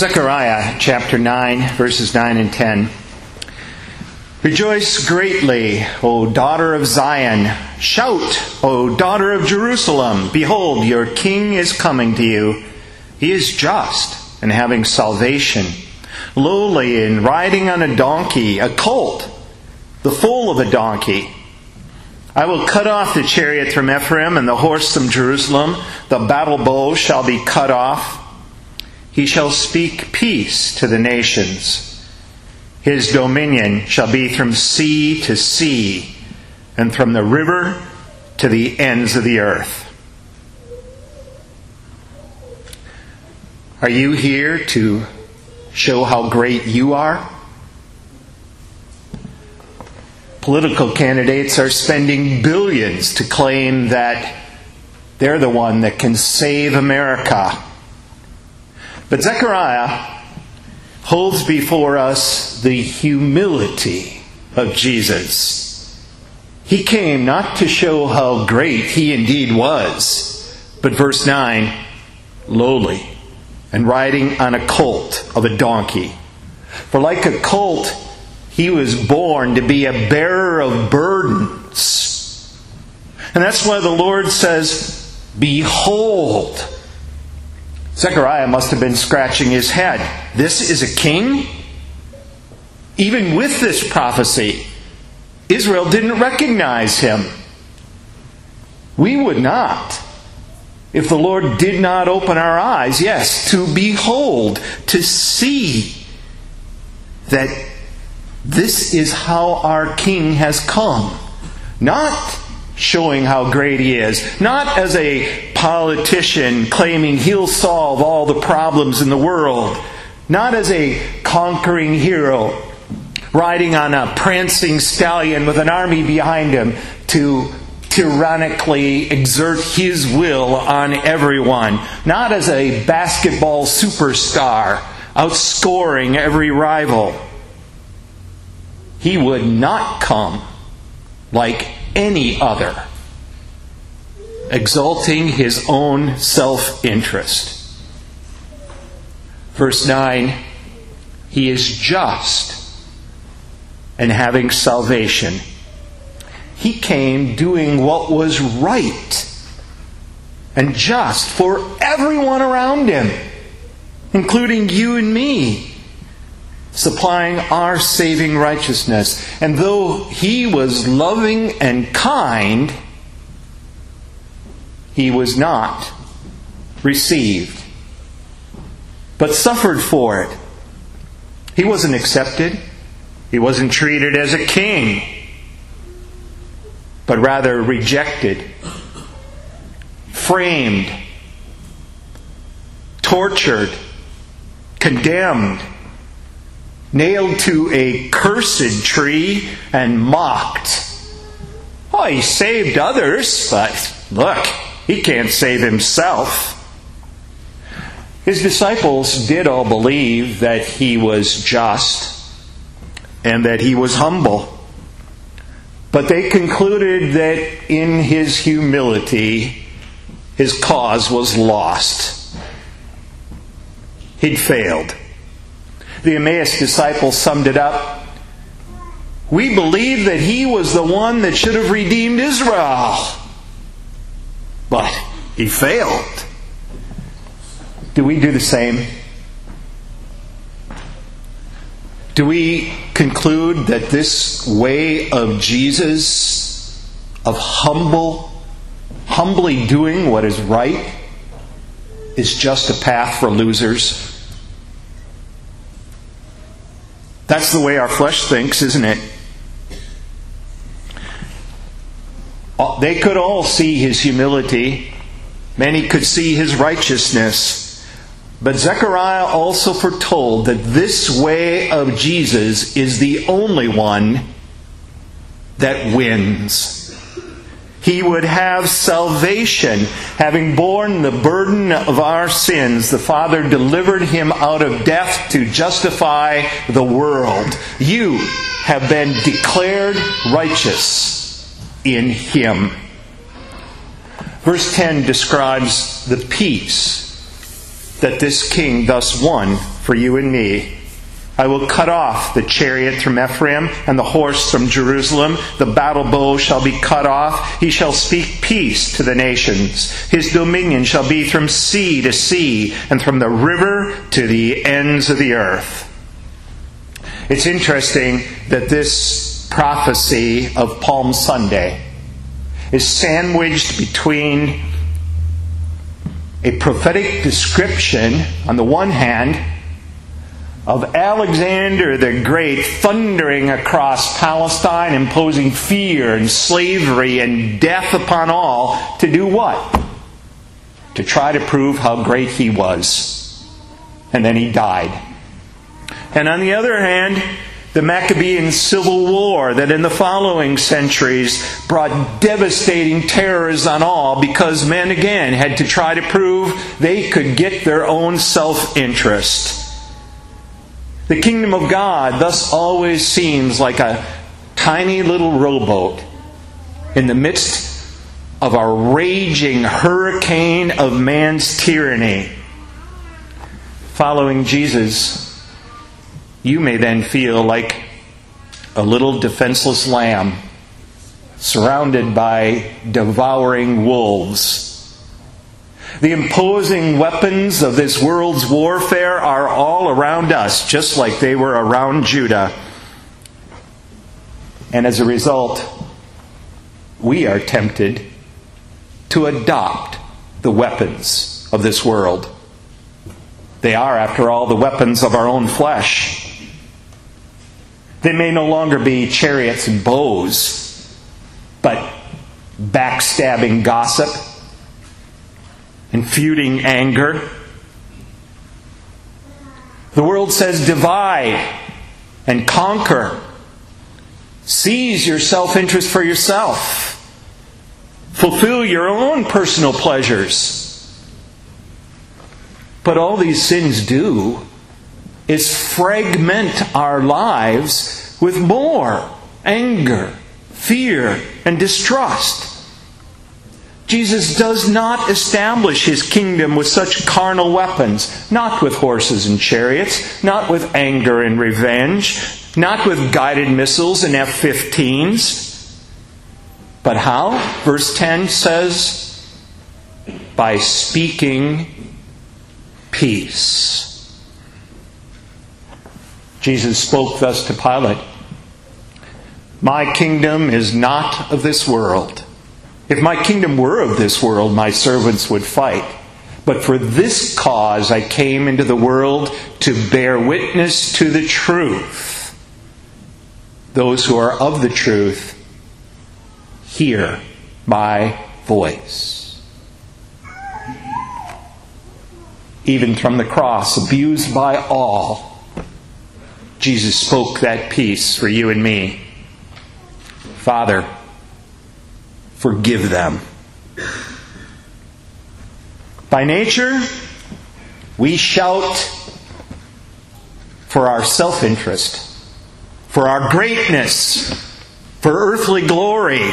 Zechariah chapter 9, verses 9 and 10. Rejoice greatly, O daughter of Zion. Shout, O daughter of Jerusalem. Behold, your king is coming to you. He is just and having salvation, lowly and riding on a donkey, a colt, the foal of a donkey. I will cut off the chariot from Ephraim and the horse from Jerusalem. The battle bow shall be cut off. He shall speak peace to the nations. His dominion shall be from sea to sea, and from the river to the ends of the earth. Are you here to show how great you are? Political candidates are spending billions to claim that they're the one that can save America. But Zechariah holds before us the humility of Jesus. He came not to show how great he indeed was, but verse 9, lowly, and riding on a colt of a donkey. For like a colt, he was born to be a bearer of burdens. And that's why the Lord says, behold. Zechariah must have been scratching his head. This is a king? Even with this prophecy, Israel didn't recognize him. We would not, if the Lord did not open our eyes, yes, to behold, to see that this is how our king has come. Not showing how great he is. Not as a politician claiming he'll solve all the problems in the world. Not as a conquering hero riding on a prancing stallion with an army behind him to tyrannically exert his will on everyone. Not as a basketball superstar outscoring every rival. He would not come like any other, exalting his own self-interest. Verse 9, he is just and having salvation. He came doing what was right and just for everyone around him, including you and me, supplying our saving righteousness. And though he was loving and kind, he was not received, but suffered for it. He wasn't accepted. He wasn't treated as a king, but rather rejected, framed, tortured, condemned, nailed to a cursed tree and mocked. Oh, he saved others, but look, he can't save himself. His disciples did all believe that he was just and that he was humble. But they concluded that in his humility, his cause was lost. He'd failed. The Emmaus disciples summed it up. We believe that he was the one that should have redeemed Israel. But he failed. Do we do the same? Do we conclude that this way of Jesus, of humbly doing what is right, is just a path for losers? That's the way our flesh thinks, isn't it? They could all see his humility. Many could see his righteousness. But Zechariah also foretold that this way of Jesus is the only one that wins. He would have salvation. Having borne the burden of our sins, the Father delivered him out of death to justify the world. You have been declared righteous in him. Verse 10 describes the peace that this king thus won for you and me. I will cut off the chariot from Ephraim and the horse from Jerusalem. The battle bow shall be cut off. He shall speak peace to the nations. His dominion shall be from sea to sea and from the river to the ends of the earth. It's interesting that this prophecy of Palm Sunday is sandwiched between a prophetic description, on the one hand, of Alexander the Great thundering across Palestine, imposing fear and slavery and death upon all, to do what? To try to prove how great he was. And then he died. And on the other hand, the Maccabean civil war that in the following centuries brought devastating terrors on all, because men again had to try to prove they could get their own self-interest. The kingdom of God thus always seems like a tiny little rowboat in the midst of a raging hurricane of man's tyranny. Following Jesus, you may then feel like a little defenseless lamb surrounded by devouring wolves. The imposing weapons of this world's warfare are all around us, just like they were around Judah. And as a result, we are tempted to adopt the weapons of this world. They are, after all, the weapons of our own flesh. They may no longer be chariots and bows, but backstabbing gossip and feuding anger. The world says divide and conquer. Seize your self-interest for yourself. Fulfill your own personal pleasures. But all these sins do is fragment our lives with more anger, fear, and distrust. Jesus does not establish his kingdom with such carnal weapons, not with horses and chariots, not with anger and revenge, not with guided missiles and F-15s. But how? Verse 10 says, by speaking peace. Jesus spoke thus to Pilate, my kingdom is not of this world. If my kingdom were of this world, my servants would fight. But for this cause I came into the world, to bear witness to the truth. Those who are of the truth hear my voice. Even from the cross, abused by all, Jesus spoke that peace for you and me. Father, forgive them. By nature, we shout for our self-interest, for our greatness, for earthly glory.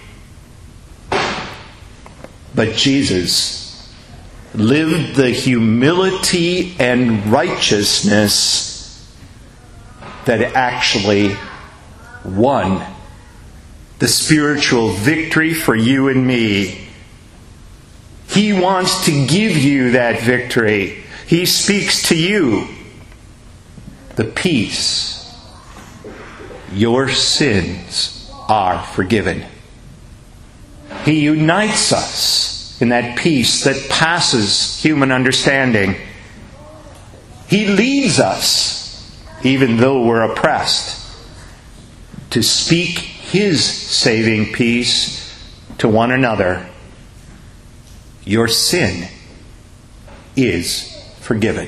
But Jesus lived the humility and righteousness that actually won the spiritual victory for you and me. He wants to give you that victory. He speaks to you the peace. Your sins are forgiven. He unites us in that peace that passes human understanding. He leads us, even though we're oppressed, to speak His saving peace to one another. Your sin is forgiven.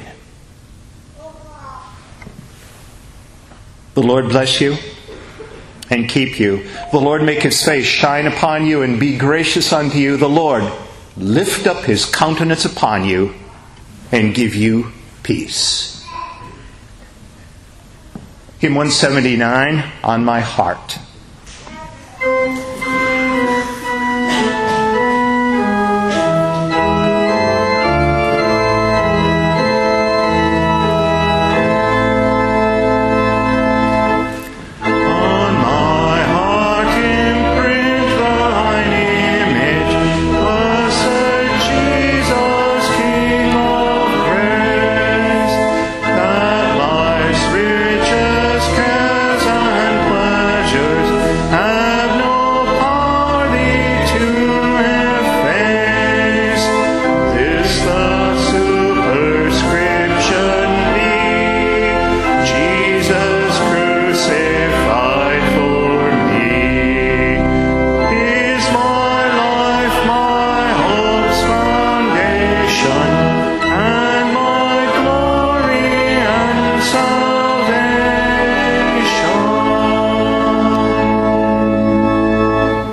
The Lord bless you and keep you. The Lord make His face shine upon you and be gracious unto you. The Lord lift up His countenance upon you and give you peace. Hymn 179, On My Heart.